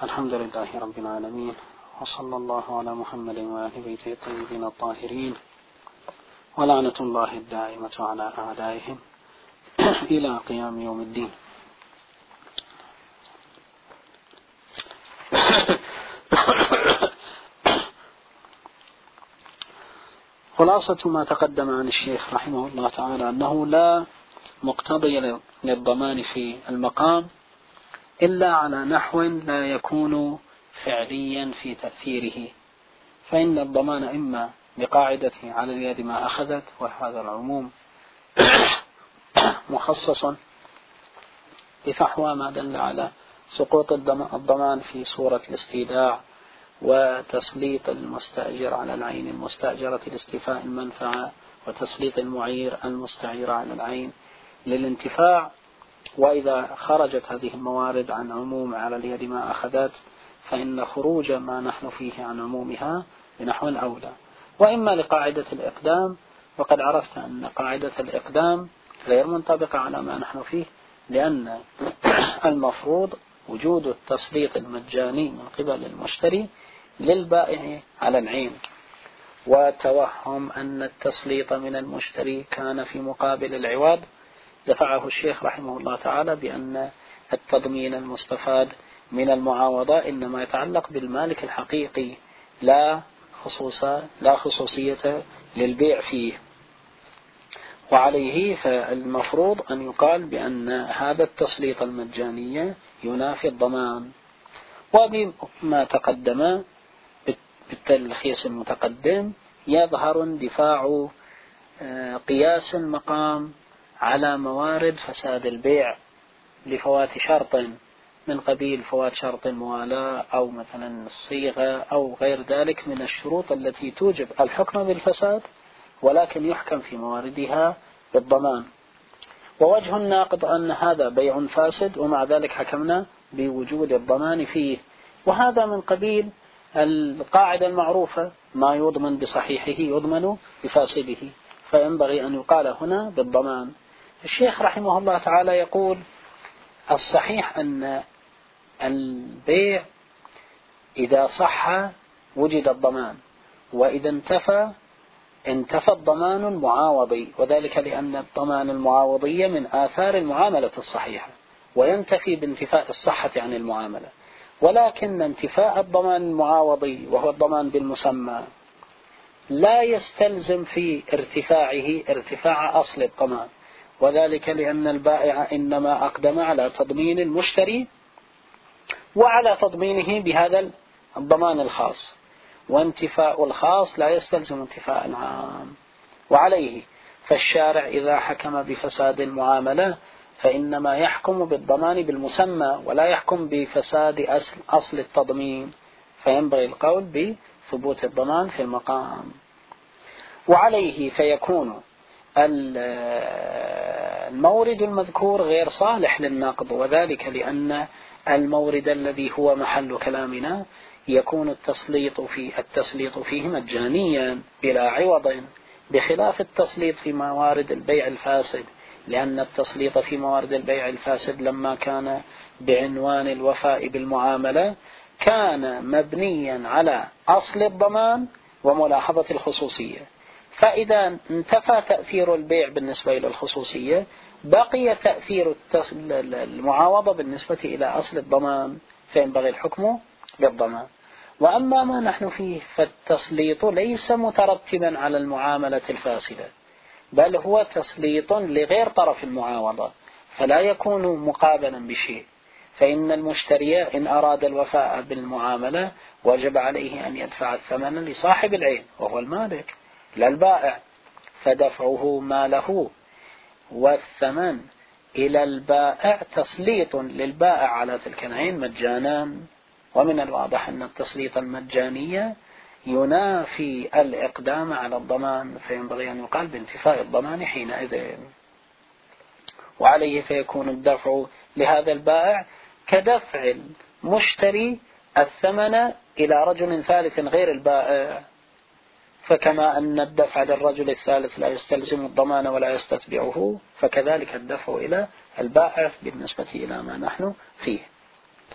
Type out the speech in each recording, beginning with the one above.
الحمد لله رب العالمين، وصلى الله على محمد وآل بيته الطيبين الطاهرين، ولعنة الله الدائمة على أعدائهم إلى قيام يوم الدين. خلاصة ما تقدم عن الشيخ رحمه الله تعالى أنه لا مقتضي للضمان في المقام إلا على نحو لا يكون فعليا في تأثيره، فإن الضمان إما بقاعدة على اليد ما أخذت، وهذا العموم مخصص بفحوى ما دل على سقوط الضمان في صورة الاستيداع وتسليط المستأجر على العين المستأجرة لاستيفاء المنفعة، وتسليط المعير المستعير على العين للانتفاع. وإذا خرجت هذه الموارد عن عموم على اليد ما أخذت، فإن خروج ما نحن فيه عن عمومها بنحو أولى. وإما لقاعدة الإقدام، وقد عرفت أن قاعدة الإقدام غير منطبقة على ما نحن فيه، لأن المفروض وجود التسليط المجاني من قبل المشتري للبائع على العين، وتوهم أن التسليط من المشتري كان في مقابل العوض دفعه الشيخ رحمه الله تعالى بأن التضمين المستفاد من المعاوضة إنما يتعلق بالمالك الحقيقي، لا خصوصية للبيع فيه. وعليه فالمفروض أن يقال بأن هذا التسليط المجاني ينافي الضمان. وبما تقدم بالتلخيص المتقدم يظهر اندفاع قياس المقام على موارد فساد البيع لفوات شرط من قبيل فوات شرط الموالاة أو مثلا الصيغة أو غير ذلك من الشروط التي توجب الحكم بالفساد، ولكن يحكم في مواردها بالضمان. ووجه الناقض أن هذا بيع فاسد ومع ذلك حكمنا بوجود الضمان فيه، وهذا من قبيل القاعدة المعروفة: ما يضمن بصحيحه يضمن بفاسده، فينبغي أن يقال هنا بالضمان. الشيخ رحمه الله تعالى يقول: الصحيح أن البيع إذا صح وجد الضمان، وإذا انتفى الضمان المعاوضي، وذلك لأن الضمان المعاوضي من آثار المعاملة الصحيحة، وينتفي بانتفاء الصحة عن المعاملة. ولكن انتفاء الضمان المعاوضي وهو الضمان بالمسمى لا يستلزم في ارتفاعه ارتفاع أصل الضمان، وذلك لأن البائع إنما أقدم على تضمين المشتري وعلى تضمينه بهذا الضمان الخاص، وانتفاء الخاص لا يستلزم انتفاء العام. وعليه فالشارع إذا حكم بفساد المعاملة فإنما يحكم بالضمان بالمسمى ولا يحكم بفساد أصل التضمين، فينبغي القول بثبوت الضمان في المقام. وعليه فيكون المورد المذكور غير صالح للنقض، وذلك لأن المورد الذي هو محل كلامنا يكون التسليط فيه مجانيا بلا عوض، بخلاف التسليط في موارد البيع الفاسد، لأن التسليط في موارد البيع الفاسد لما كان بعنوان الوفاء بالمعاملة كان مبنيا على أصل الضمان وملاحظة الخصوصية، فإذا انتفى تأثير البيع بالنسبة إلى الخصوصية بقي تأثير المعاوضة بالنسبة إلى أصل الضمان، فينبغي الحكم بالضمان. وأما ما نحن فيه فالتسليط ليس مترتبا على المعاملة الفاسدة، بل هو تسليط لغير طرف المعاوضة، فلا يكون مقابلا بشيء. فإن المشتري إن أراد الوفاء بالمعاملة وجب عليه أن يدفع الثمن لصاحب العين وهو المالك لا البائع، فدفعه ما له والثمن إلى البائع تسليط للبائع على تلك العين مجانا. ومن الواضح أن التسليط المجاني ينافي الإقدام على الضمان، فينبغي أن يقال بانتفاء الضمان حينئذ. وعليه فيكون الدفع لهذا البائع كدفع المشتري الثمن إلى رجل ثالث غير البائع، فكما أن الدفع للرجل الثالث لا يستلزم الضمان ولا يستتبعه، فكذلك الدفع إلى البائع بالنسبة إلى ما نحن فيه.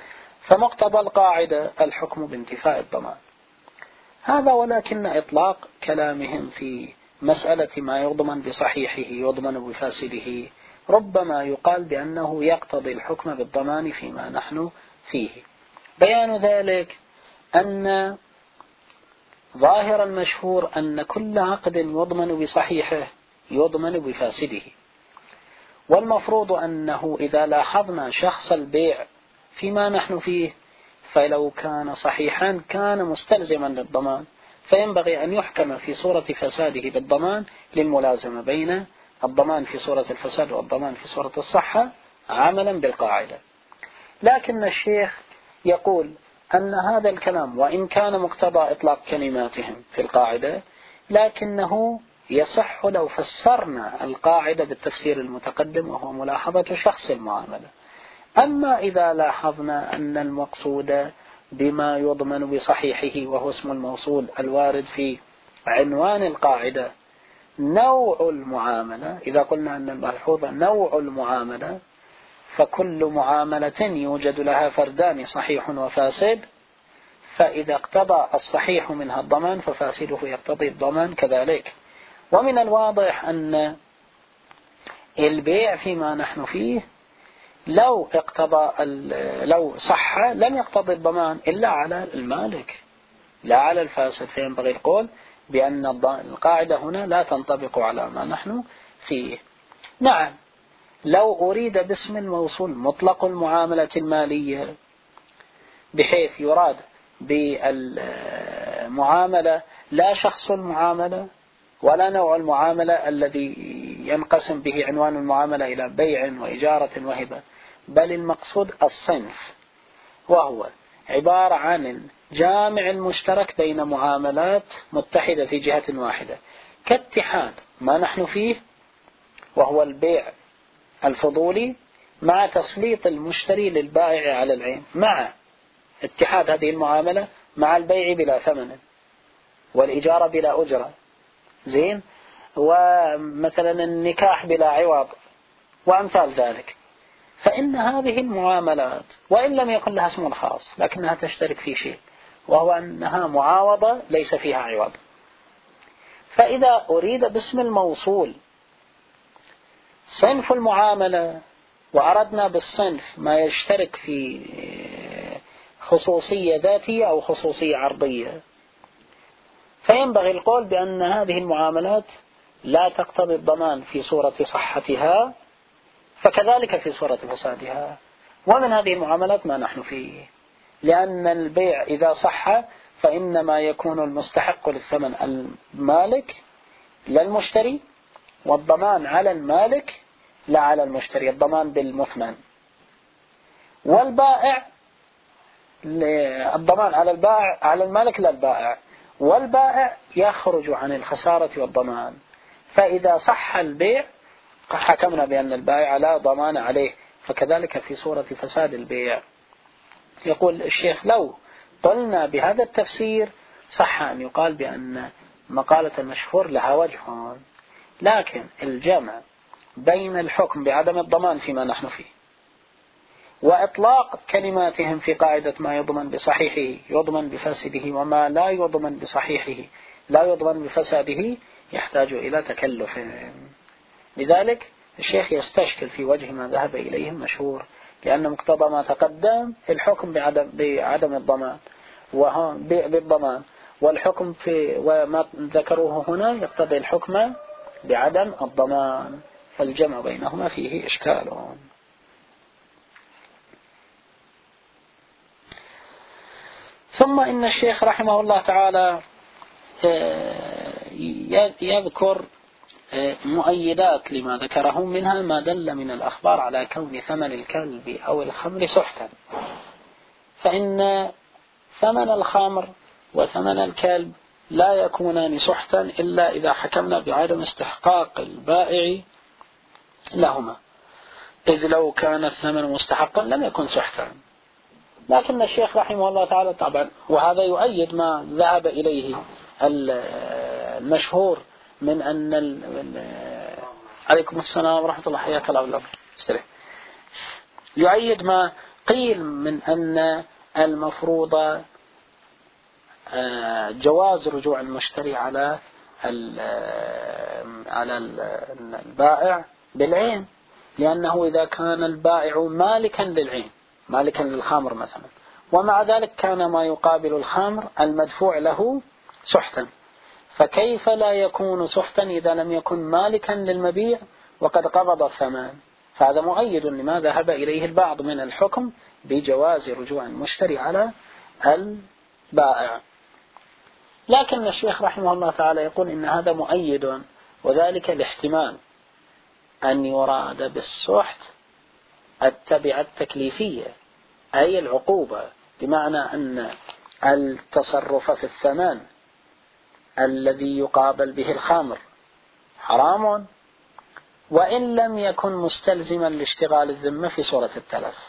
فمقتضى القاعدة الحكم بانتفاء الضمان. هذا ولكن إطلاق كلامهم في مسألة ما يضمن بصحيحه يضمن بفاسده ربما يقال بأنه يقتضي الحكم بالضمان فيما نحن فيه. بيان ذلك أن ظاهر المشهور أن كل عقد يضمن بصحيحه يضمن بفاسده، والمفروض أنه إذا لاحظنا شخص البيع فيما نحن فيه فلو كان صحيحا كان مستلزما للضمان، فينبغي أن يحكم في صورة فساده بالضمان للملازمة بين الضمان في صورة الفساد والضمان في صورة الصحة عملا بالقاعدة. لكن الشيخ يقول أن هذا الكلام وإن كان مقتضى إطلاق كلماتهم في القاعدة لكنه يصح لو فسرنا القاعدة بالتفسير المتقدم وهو ملاحظة شخص المعاملة. أما إذا لاحظنا أن المقصود بما يضمن بصحيحه وهو اسم الموصول الوارد في عنوان القاعدة نوع المعاملة، إذا قلنا أن الملحوظ نوع المعاملة فكل معاملة يوجد لها فردان صحيح وفاسد، فإذا اقتضى الصحيح منها الضمان ففاسده يقتضي الضمان كذلك. ومن الواضح أن البيع فيما نحن فيه لو صح لم يقتضي الضمان إلا على المالك لا على الفاسد، فينبغي القول بأن القاعدة هنا لا تنطبق على ما نحن فيه. نعم، لو أريد باسم الموصول مطلق المعاملة المالية بحيث يراد بالمعاملة لا شخص المعاملة ولا نوع المعاملة الذي ينقسم به عنوان المعاملة إلى بيع وإجارة وهبة، بل المقصود الصنف، وهو عبارة عن جامع المشترك بين معاملات متحدة في جهة واحدة كاتحاد ما نحن فيه وهو البيع الفضولي مع تسليط المشتري للبائع على العين، مع اتحاد هذه المعاملة مع البيع بلا ثمن والإجارة بلا أجرة، زين، ومثلا النكاح بلا عوض وأمثال ذلك. فإن هذه المعاملات وإن لم يكن لها اسم خاص لكنها تشترك في شيء وهو أنها معاوضة ليس فيها عوض. فإذا أريد باسم الموصول صنف المعاملة وأردنا بالصنف ما يشترك في خصوصية ذاتية أو خصوصية عرضية، فينبغي القول بأن هذه المعاملات لا تقتضي الضمان في صورة صحتها فكذلك في صورة فسادها. ومن هذه المعاملات ما نحن فيه، لأن البيع إذا صح فإنما يكون المستحق للثمن المالك لا المشتري، والضمان على المالك لا على المشتري، الضمان بالمثمن، والبائع الضمان على البائع على المالك لا البائع، والبائع يخرج عن الخسارة والضمان. فإذا صح البيع حكمنا بأن البائع لا ضمان عليه، فكذلك في صورة فساد البيع. يقول الشيخ لو قلنا بهذا التفسير صح أن يقال بأن مقالة المشهور لها وجه، لكن الجمع بين الحكم بعدم الضمان فيما نحن فيه وإطلاق كلماتهم في قاعدة ما يضمن بصحيحه يضمن بفاسده وما لا يضمن بصحيحه لا يضمن بفساده يحتاج إلى تكلف. لذلك الشيخ يستشكل في وجه ما ذهب إليه المشهور، لأن مقتضى ما تقدم الحكم بعدم الضمان بالضمان، والحكم في وما ذكروه هنا يقتضي الحكم بعدم الضمان، فالجمع بينهما فيه إشكال. ثم إن الشيخ رحمه الله تعالى يذكر مؤيدات لما ذكره، منها ما دل من الأخبار على كون ثمن الكلب أو الخمر سحتا، فإن ثمن الخمر وثمن الكلب لا يكونان سحتا إلا إذا حكمنا بعدم استحقاق البائع لهما، إذ لو كان الثمن مستحقا لم يكن سحتا. لكن الشيخ رحمه الله تعالى طبعا، وهذا يؤيد ما ذهب إليه المشهور من أن عليكم السلام ورحمة الله، حياك الله. يؤيد ما قيل من أن المفروض جواز رجوع المشتري على البائع بالعين، لأنه إذا كان البائع مالكا للعين، مالكا للخمر مثلا، ومع ذلك كان ما يقابل الخمر المدفوع له سحتا، فكيف لا يكون سحتا إذا لم يكن مالكا للمبيع وقد قبض الثمن؟ فهذا مؤيد لما ذهب إليه البعض من الحكم بجواز رجوع المشتري على البائع. لكن الشيخ رحمه الله تعالى يقول إن هذا مؤيد، وذلك الاحتمال أن يراد بالسحت التبعة التكليفية، أي العقوبة، بمعنى أن التصرف في الثمن الذي يقابل به الخمر حرام وإن لم يكن مستلزما لاشتغال الذمة في صورة التلف.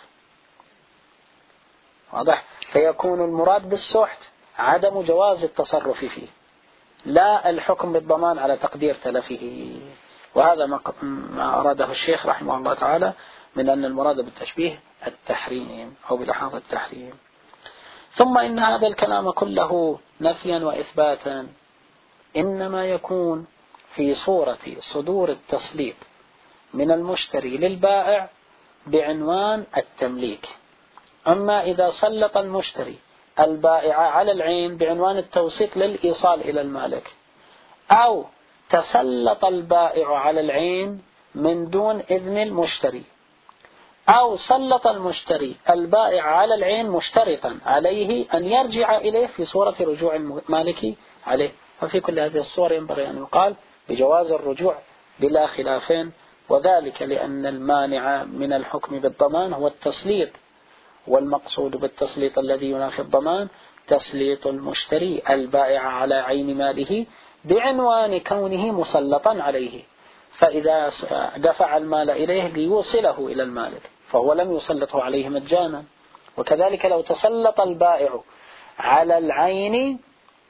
واضح؟ فيكون المراد بالسحت عدم جواز التصرف فيه، لا الحكم بالضمان على تقدير تلفه. وهذا ما أراده الشيخ رحمه الله تعالى من أن المراد بالتشبيه التحريم أو بلحاظ التحريم. ثم إن هذا الكلام كله نفيا وإثباتا إنما يكون في صورة صدور التسليط من المشتري للبائع بعنوان التمليك. أما إذا سلط المشتري البائع على العين بعنوان التوسيط للإيصال إلى المالك، أو تسلط البائع على العين من دون إذن المشتري، أو سلط المشتري البائع على العين مشترطا عليه أن يرجع إليه في صورة رجوع المالك عليه، ففي كل هذه الصور ينبغي أن يقال بجواز الرجوع بلا خلافين، وذلك لأن المانع من الحكم بالضمان هو التسليط، والمقصود بالتسليط الذي ينافي الضمان تسليط المشتري البائع على عين ماله بعنوان كونه مسلطا عليه، فإذا دفع المال إليه ليوصله إلى المالك فهو لم يسلطه عليه مجانا. وكذلك لو تسلط البائع على العين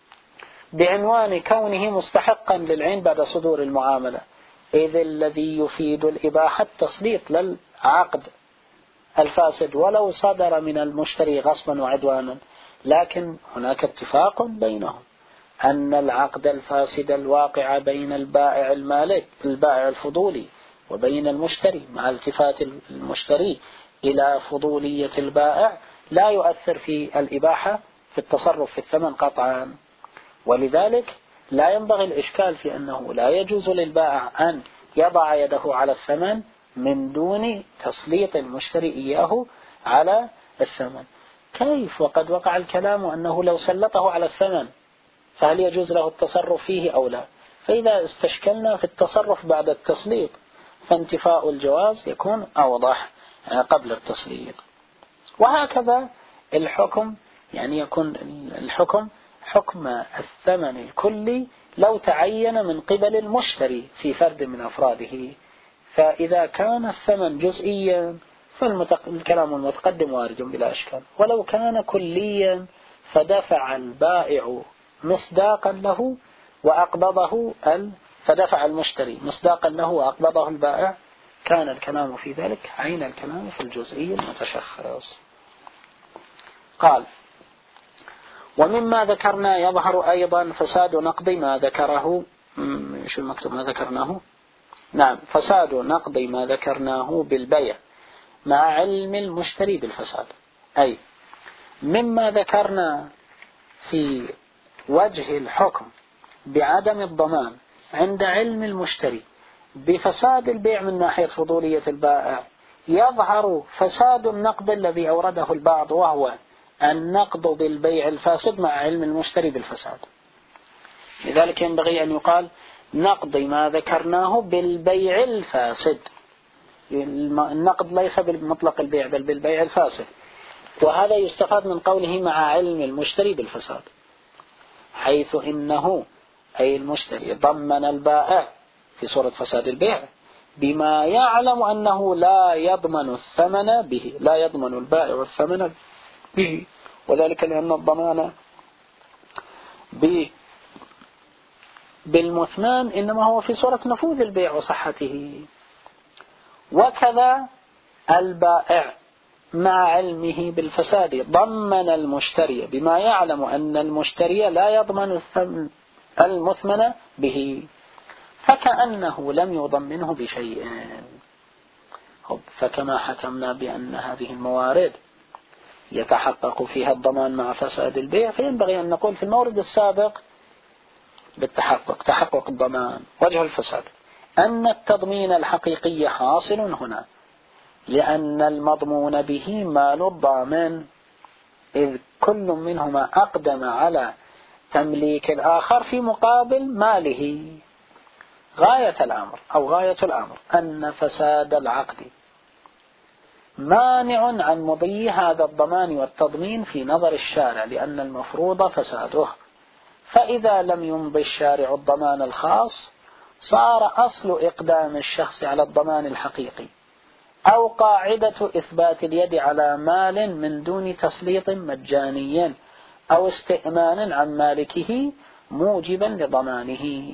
بعنوان كونه مستحقا للعين بعد صدور المعاملة، إذ الذي يفيد الإباحة التسليط للعقد الفاسد ولو صدر من المشتري غصبا وعدوانا، لكن هناك اتفاق بينهم أن العقد الفاسد الواقع بين البائع المالك البائع الفضولي وبين المشتري مع التفات المشتري إلى فضولية البائع لا يؤثر في الإباحة في التصرف في الثمن قطعا. ولذلك لا ينبغي الإشكال في أنه لا يجوز للبائع أن يضع يده على الثمن من دون تسليط المشتري إياه على الثمن. كيف وقد وقع الكلام أنه لو سلطه على الثمن فهل يجوز له التصرف فيه أو لا؟ فإذا استشكلنا في التصرف بعد التسليط فانتفاء الجواز يكون أوضح قبل التسليط. وهكذا الحكم، يعني يكون الحكم حكم الثمن الكلي لو تعين من قبل المشتري في فرد من أفراده، فإذا كان الثمن جزئيا فالكلام المتقدم وارد بلا إشكال، ولو كان كليا فدفع البائع مصداقا له وأقبضه فدفع المشتري مصداقا له وأقبضه البائع، كان الكلام في ذلك عين الكلام في الجزئي المتشخص. قال: ومما ذكرنا يظهر أيضا فساد نقض ما ذكره. شو المكتوب ما ذكرناه؟ نعم، فساد نقض ما ذكرناه بالبيع مع علم المشتري بالفساد، أي مما ذكرنا في وجه الحكم بعدم الضمان عند علم المشتري بفساد البيع من ناحية فضولية البائع، يظهر فساد النقض الذي أورده البعض، وهو النقض بالبيع الفاسد مع علم المشتري بالفساد. لذلك ينبغي أن يقال نقض ما ذكرناه بالبيع الفاسد، النقض ليس بالمطلق البيع بل بالبيع الفاسد، وهذا يستفاد من قوله مع علم المشتري بالفساد، حيث إنه أي المشتري ضمن البائع في صورة فساد البيع بما يعلم أنه لا يضمن الثمن به، لا يضمن البائع الثمن به، وذلك لأن الضمان بالمثمان إنما هو في صورة نفوذ البيع وصحته. وكذا البائع مع علمه بالفساد ضمن المشتري بما يعلم أن المشتري لا يضمن المثمن به، فكأنه لم يضمنه بشيء. فكما حكمنا بأن هذه الموارد يتحقق فيها الضمان مع فساد البيع، فينبغي أن نقول في المورد السابق بالتحقق تحقق الضمان وجه الفساد أن التضمين الحقيقي حاصل هنا، لأن المضمون به مال الضامن، إذ كل منهما أقدم على تمليك الآخر في مقابل ماله. غاية الأمر أن فساد العقد مانع عن مضي هذا الضمان والتضمين في نظر الشارع، لأن المفروض فساده. فإذا لم يمضي الشارع الضمان الخاص صار أصل إقدام الشخص على الضمان الحقيقي أو قاعدة إثبات اليد على مال من دون تسليط مجاني أو استئمان عن مالكه موجبا لضمانه،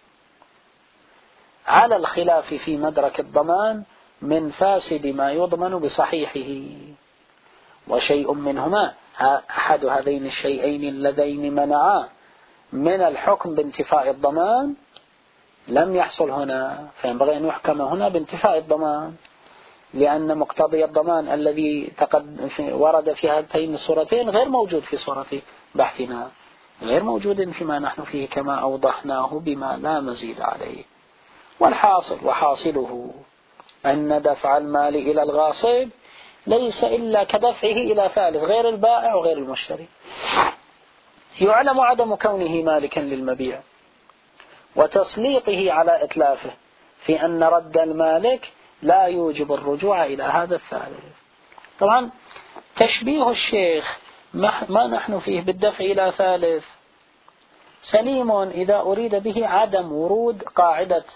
على الخلاف في مدرك الضمان من فاسد ما يضمن بصحيحه. وشيء منهما أحد هذين الشيئين اللذين منعا من الحكم بانتفاء الضمان لم يحصل هنا، فينبغي أن يحكم هنا بانتفاء الضمان، لأن مقتضي الضمان الذي ورد في هاتين الصورتين غير موجود في صورة بحثنا، غير موجود فيما نحن فيه كما أوضحناه بما لا مزيد عليه. وحاصله أن دفع المال إلى الغاصب ليس إلا كدفعه إلى ثالث غير البائع وغير المشتري، يعلم عدم كونه مالكا للمبيع وتسليطه على إتلافه، في أن رد المالك لا يوجب الرجوع إلى هذا الثالث. طبعا تشبيه الشيخ ما نحن فيه بالدفع إلى ثالث سليم إذا أريد به عدم ورود قاعدة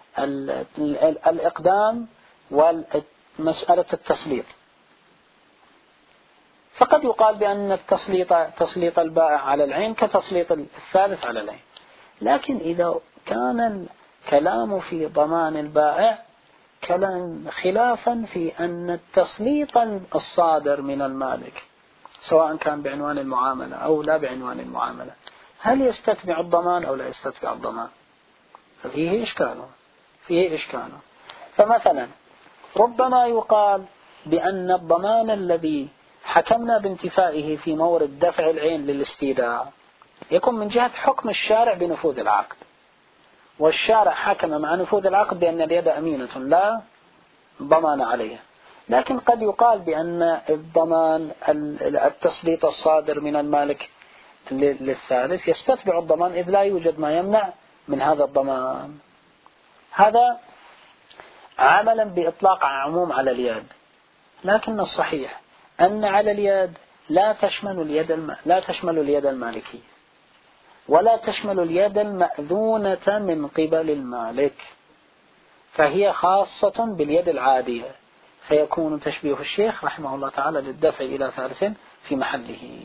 الإقدام ومسألة التسليط، فقد يقال بأن تسليط البائع على العين كتسليط الثالث على العين. لكن إذا كان الكلام في ضمان البائع كلام خلافا في أن التسليط الصادر من المالك سواء كان بعنوان المعاملة أو لا بعنوان المعاملة هل يستتبع الضمان أو لا يستتبع الضمان، ففيه إشكاله. فمثلا ربما يقال بأن الضمان الذي حكمنا بانتفائه في مورد دفع العين للاستيداع يكون من جهة حكم الشارع بنفوذ العقد، والشارع حكم مع نفوذ العقد بأن اليد أمينة لا ضمان عليها. لكن قد يقال بأن الضمان التسليط الصادر من المالك للثالث يستتبع الضمان إذ لا يوجد ما يمنع من هذا الضمان. هذا عملا بإطلاق عموم على اليد، لكن الصحيح أن على اليد لا تشمل اليد المالكية ولا تشمل اليد المأذونة من قبل المالك، فهي خاصة باليد العادية، فيكون تشبيه الشيخ رحمه الله تعالى للدفع إلى ثالث في محله.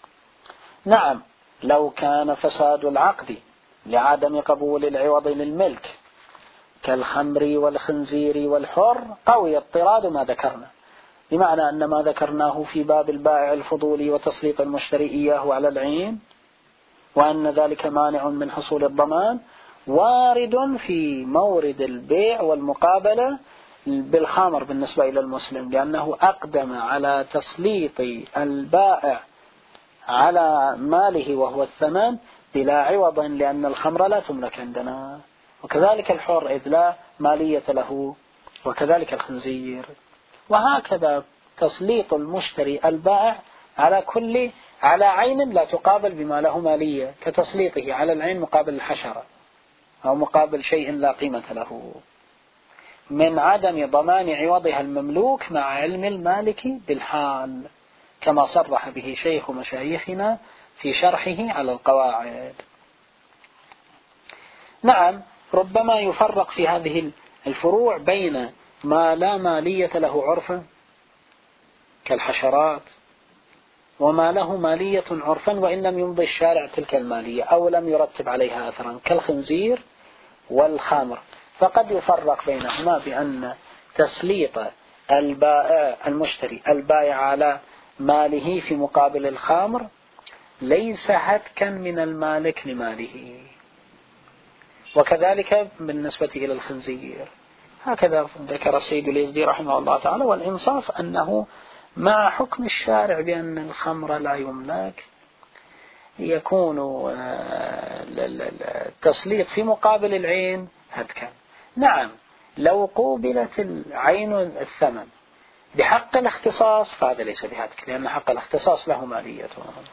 نعم، لو كان فساد العقد لعدم قبول العوض للملك كالخمر والخنزير والحر قوي اضطراد ما ذكرنا، بمعنى أن ما ذكرناه في باب البائع الفضولي وتسليط المشتري إياه على العين وأن ذلك مانع من حصول الضمان وارد في مورد البيع والمقابلة بالخمر بالنسبة إلى المسلم، لأنه أقدم على تسليط البائع على ماله وهو الثمن بلا عوض، لأن الخمر لا تملك عندنا، وكذلك الحر إذ لا مالية له، وكذلك الخنزير. وهكذا تسليط المشتري البائع على عين لا تقابل بما له مالية، كتسليطه على العين مقابل الحشرة أو مقابل شيء لا قيمة له، من عدم ضمان عوضها المملوك مع علم المالك بالحال، كما صرح به شيخ مشايخنا في شرحه على القواعد. نعم، ربما يفرق في هذه الفروع بين ما لا مالية له عرفا كالحشرات وما له مالية عرفا وإن لم يمضي الشارع تلك المالية أو لم يرتب عليها أثرا كالخنزير والخمر، فقد يفرق بينهما بأن تسليط المشتري البائع على ماله في مقابل الخمر ليس هتكا من المالك لماله. وكذلك بالنسبة إلى الخنزير، هكذا ذكر السيد اليزدي رحمه الله تعالى. والإنصاف أنه مع حكم الشارع بأن الخمر لا يملك يكون التسليط في مقابل العين هتكا. نعم، لو قوبلت العين الثمن بحق الاختصاص فهذا ليس بهتك، لأن حق الاختصاص له مالية،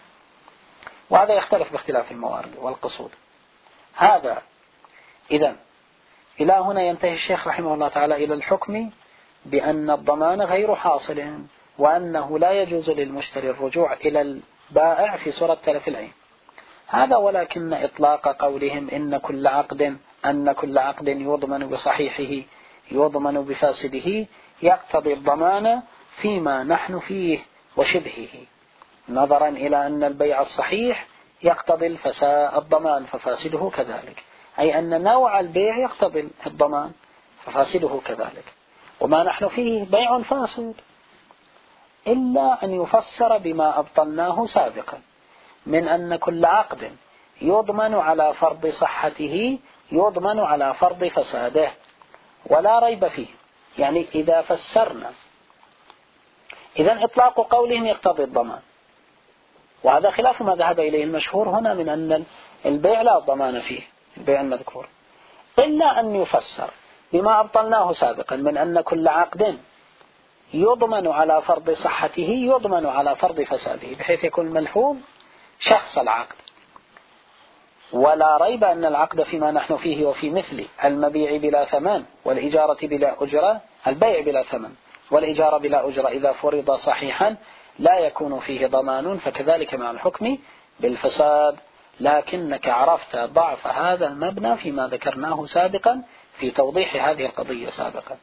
وهذا يختلف باختلاف الموارد والقصود. هذا إذن إلى هنا ينتهي الشيخ رحمه الله تعالى إلى الحكم بأن الضمان غير حاصل، وأنه لا يجوز للمشتري الرجوع إلى البائع في صورة تلف العين. هذا ولكن إطلاق قولهم أن كل عقد يضمن بصحيحه يضمن بفاسده يقتضي الضمان فيما نحن فيه وشبهه، نظرا إلى أن البيع الصحيح يقتضي الضمان ففاسده كذلك، أي أن نوع البيع يقتضي الضمان ففاسده كذلك، وما نحن فيه بيع فاسد، إلا أن يفسر بما أبطلناه سابقا من أن كل عقد يضمن على فرض صحته يضمن على فرض فساده ولا ريب فيه. يعني إذا فسرنا إذن إطلاق قولهم يقتضي الضمان، وهذا خلاف ما ذهب إليه المشهور هنا من أن البيع لا ضمان فيه، البيع المذكور، إلا أن يفسر بما أبطلناه سابقا من أن كل عقد يضمن على فرض صحته يضمن على فرض فساده، بحيث يكون ملحوظ شخص العقد، ولا ريب أن العقد فيما نحن فيه وفي مثل المبيع بلا ثمن والإجارة بلا أجرة، البيع بلا ثمن والإجارة بلا أجرة إذا فرض صحيحا لا يكون فيه ضمان، فكذلك مع الحكم بالفساد. لكنك عرفت ضعف هذا المبنى فيما ذكرناه سابقا في توضيح هذه القضية سابقا،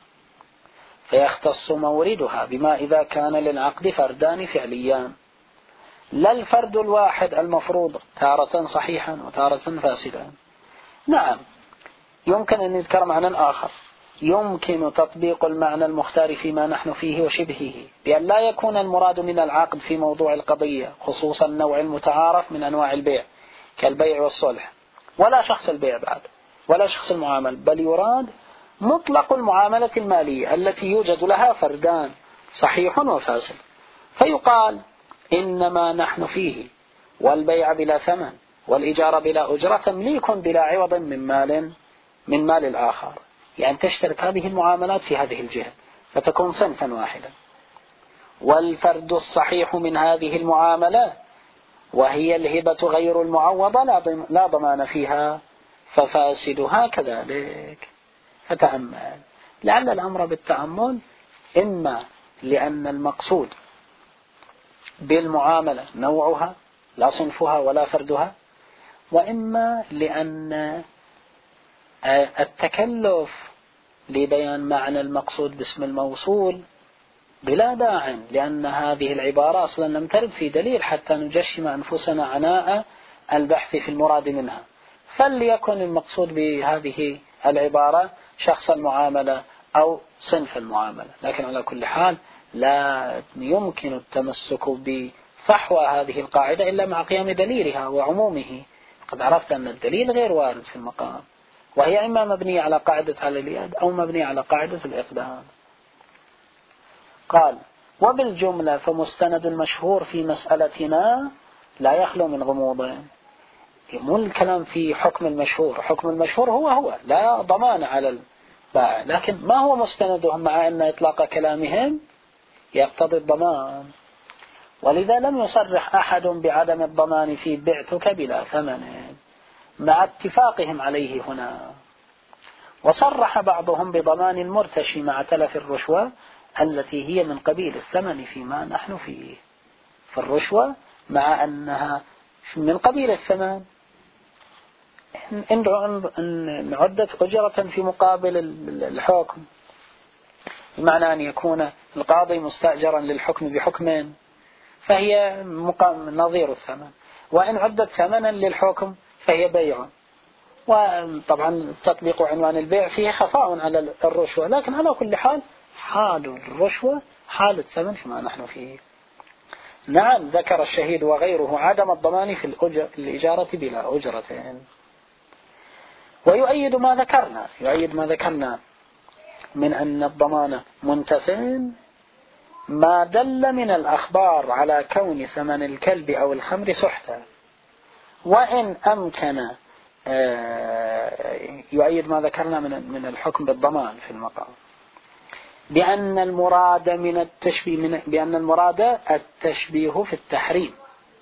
فيختص موردها بما إذا كان للعقد فردان فعليان، لا الفرد الواحد المفروض تارة صحيحا وتارة فاسدا. نعم، يمكن أن نذكر معنى آخر، يمكن تطبيق المعنى المختار فيما نحن فيه وشبهه بأن لا يكون المراد من العقد في موضوع القضية خصوصا النوع المتعارف من أنواع البيع كالبيع والصلح، ولا شخص البيع بعد ولا شخص المعامل، بل يراد مطلق المعاملة المالية التي يوجد لها فردان صحيح وفاسد، فيقال إنما نحن فيه والبيع بلا ثمن والإجارة بلا أجرة تمليك بلا عوض من مال الآخر، يعني تشترك هذه المعاملات في هذه الجهة فتكون صنفا واحدا. والفرد الصحيح من هذه المعاملة وهي الهبة غير المعوضة لا ضمان فيها ففاسدها كذلك. فتأمل، لعل الأمر بالتأمل إما لأن المقصود بالمعاملة نوعها لا صنفها ولا فردها، وإما لأن التكلف لبيان معنى المقصود باسم الموصول بلا داع، لأن هذه العبارة أصلا لم ترد في دليل حتى نجشم أنفسنا عناء البحث في المراد منها، فليكن المقصود بهذه العبارة شخص المعاملة أو صنف المعاملة. لكن على كل حال لا يمكن التمسك بفحوى هذه القاعدة إلا مع قيام دليلها وعمومه. قد عرفت أن الدليل غير وارد في المقام، وهي إما مبنية على قاعدة على اليد أو مبنية على قاعدة الإقدام. قال: وبالجملة فمستند المشهور في مسألتنا لا يخلو من غموض. مو الكلام في حكم المشهور، حكم المشهور هو لا ضمان على البائع، لكن ما هو مستندهم مع أن إطلاق كلامهم يقتضي الضمان، ولذا لم يصرح أحد بعدم الضمان في بعتك بلا ثمن مع اتفاقهم عليه هنا، وصرح بعضهم بضمان المرتشي مع تلف الرشوة التي هي من قبيل الثمن فيما نحن فيه، فالرشوة مع أنها من قبيل الثمن إن عدت أجرة في مقابل الحكم، بمعنى أن يكون القاضي مستأجرا للحكم بحكم فهي نظير الثمن، وإن عدت ثمنا للحكم فهي بيع. وطبعا تطبيق عنوان البيع فيه خفاء على الرشوة، لكن على كل حال حال الرشوة حال الثمن فيما نحن فيه. نعم ذكر الشهيد وغيره عدم الضمان في الإجارة بلا أجرة. ويؤيد ما ذكرنا من أن الضمان منتفع ما دل من الأخبار على كون ثمن الكلب أو الخمر سحتا. وإن أمكن يؤيد ما ذكرنا من الحكم بالضمان في المقام بأن المراد التشبيه في التحريم،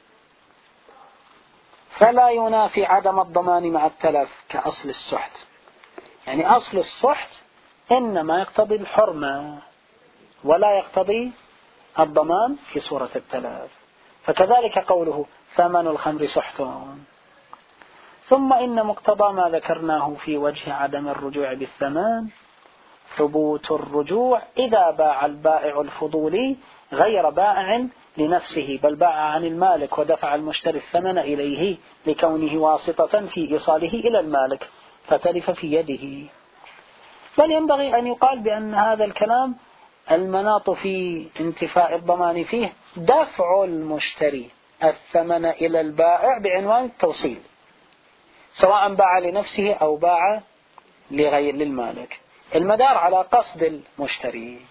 فلا ينافي عدم الضمان مع التلف كأصل السحت. يعني أصل السحت إنما يقتضي الحرمة ولا يقتضي الضمان في صورة التلف، فكذلك قوله ثمن الخمر سحت. ثم إن مقتضى ما ذكرناه في وجه عدم الرجوع بالثمن ثبوت الرجوع إذا باع البائع الفضولي غير بائع لنفسه، بل باع عن المالك ودفع المشتري الثمن إليه لكونه واسطة في إيصاله إلى المالك فتلف في يده. بل ينبغي أن يقال بأن هذا الكلام المناط في انتفاء الضمان فيه دفع المشتري الثمن إلى البائع بعنوان التوصيل، سواء باع لنفسه أو باع لغير للمالك، المدار على قصد المشتري.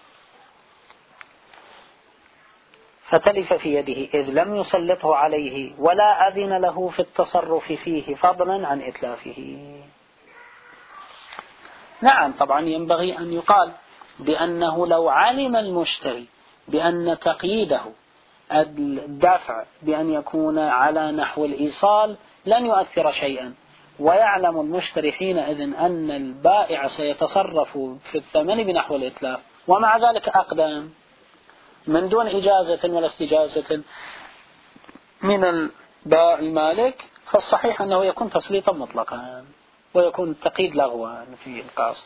فتلف في يده إذ لم يسلطه عليه ولا أذن له في التصرف فيه فضلا عن إتلافه. نعم طبعا ينبغي أن يقال بأنه لو علم المشتري بأن تقييده الدفع بأن يكون على نحو الإيصال لن يؤثر شيئا، ويعلم المشتري حينئذ أن البائع سيتصرف في الثمن بنحو الإتلاف، ومع ذلك أقدم من دون إجازة ولا استجازة من المالك، فالصحيح أنه يكون تسليطا مطلقا ويكون التقييد لغوا في القصد،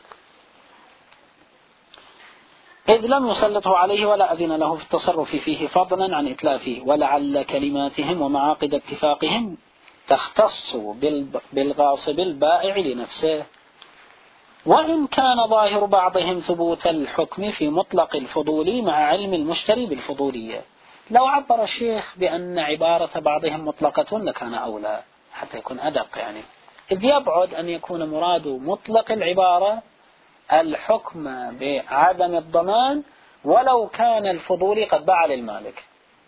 إذ لم يسلطه عليه ولا أذن له في التصرف فيه فضلا عن إتلافه. ولعل كلماتهم ومعاقد اتفاقهم تختص بالغاصب البائع لنفسه، وإن كان ظاهر بعضهم ثبوت الحكم في مطلق الفضولي مع علم المشتري بالفضولية. لو عبر الشيخ بأن عبارة بعضهم مطلقة لكان أولى حتى يكون أدق، يعني إذ يبعد أن يكون مراد مطلق العبارة الحكم بعدم الضمان ولو كان الفضولي قد باع للمالك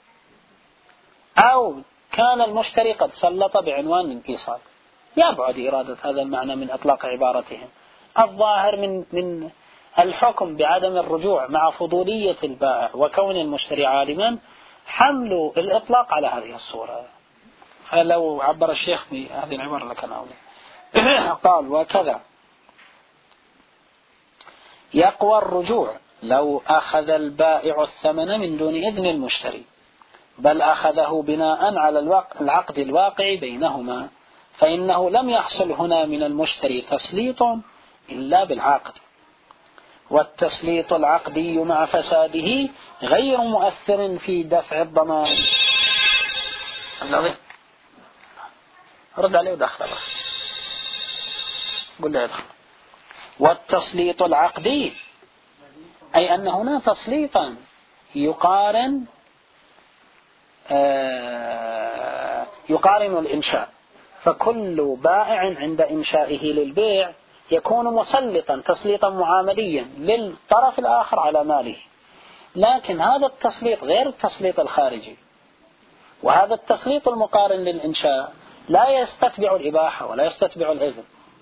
أو كان المشتري قد سلط بعنوان الإيصال. يبعد إرادة هذا المعنى من إطلاق عبارتهم. الظاهر من الحكم بعدم الرجوع مع فضولية البائع وكون المشتري عالما حمل الإطلاق على هذه الصورة. فلو عبر الشيخ بهذه العبارة لكان أولى. قال وكذا يقوى الرجوع لو أخذ البائع الثمن من دون إذن المشتري، بل أخذه بناء على العقد الواقع بينهما، فإنه لم يحصل هنا من المشتري تسليط إلا بالعقد، والتسليط العقدي مع فساده غير مؤثر في دفع الضمان. رد عليه ودخل قل له يدخل. والتسليط العقدي أي أن هنا تسليطا يقارن الإنشاء، فكل بائع عند إنشائه للبيع يكون مسلطا تسليطا معامليا للطرف الآخر على ماله، لكن هذا التسليط غير التسليط الخارجي، وهذا التسليط المقارن للإنشاء لا يستتبع الإباحة ولا يستتبع الإذن،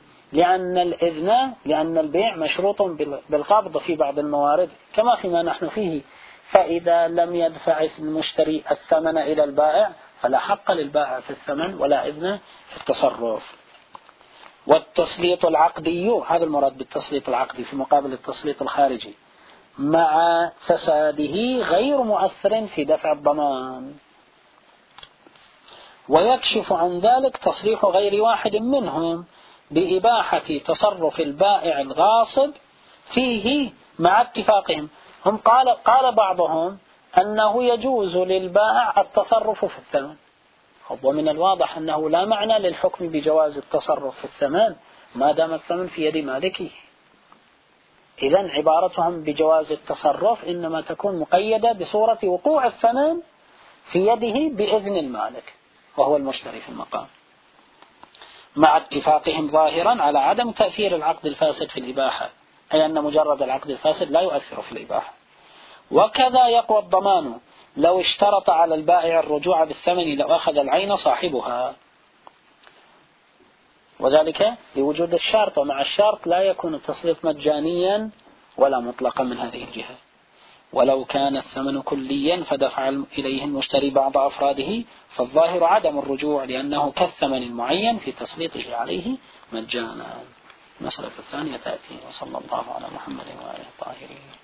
لأن البيع مشروط بالقبض في بعض الموارد كما فيما نحن فيه. فإذا لم يدفع المشتري الثمن إلى البائع فلا حق للبائع في الثمن ولا إذن في التصرف. والتسليط العقدي هذا المراد بالتسليط العقدي في مقابل التسليط الخارجي مع فساده غير مؤثر في دفع الضمان. ويكشف عن ذلك تصريح غير واحد منهم بإباحة تصرف البائع الغاصب فيه مع اتفاقهم. هم قال بعضهم أنه يجوز للبائع التصرف في الثمن، ومن الواضح أنه لا معنى للحكم بجواز التصرف في الثمن ما دام الثمن في يد مالكه. إذن عبارتهم بجواز التصرف إنما تكون مقيدة بصورة وقوع الثمن في يده بإذن المالك وهو المشتري في المقام، مع اتفاقهم ظاهرا على عدم تأثير العقد الفاسد في الإباحة، أي أن مجرد العقد الفاسد لا يؤثر في الإباحة. وكذا يقوى الضمان لو اشترط على البائع الرجوع بالثمن لو أخذ العين صاحبها، وذلك لوجود الشرط، ومع الشرط لا يكون التصريف مجانيا ولا مطلقا من هذه الجهة. ولو كان الثمن كليا فدفع إليه المشتري بعض أفراده فالظاهر عدم الرجوع لأنه كالثمن المعين في تسليطه عليه مجانا. المسألة الثانية تأتي. وصلى الله على محمد وآله الطاهرين.